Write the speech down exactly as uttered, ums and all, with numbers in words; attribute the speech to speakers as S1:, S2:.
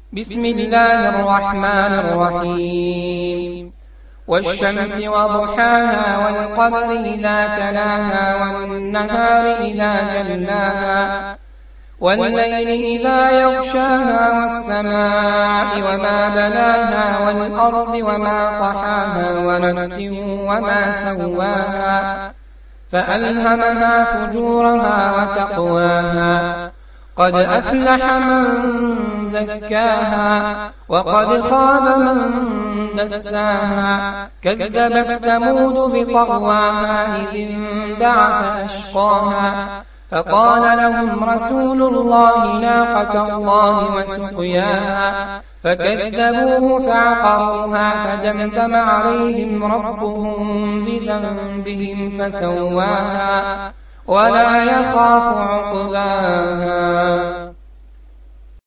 S1: بسم الله الرحمن الرحيم والشمس وضحاها والقمر إذا تلاها والنهار إذا جلاها والليل إذا يغشاها والسماء وما بناها والأرض وما طحاها ونفس وما سواها فألهمها فجورها وتقواها قد أفلح من زكاها وقد خاب من دساها كذبت ثمود بطغواها إذ انبعث أشقاها فقال لهم رسول الله ناقة الله وسقياها فكذبوه فعقروها فدمدم عليهم ربهم بذنبهم فسواها ولا يخاف عقباها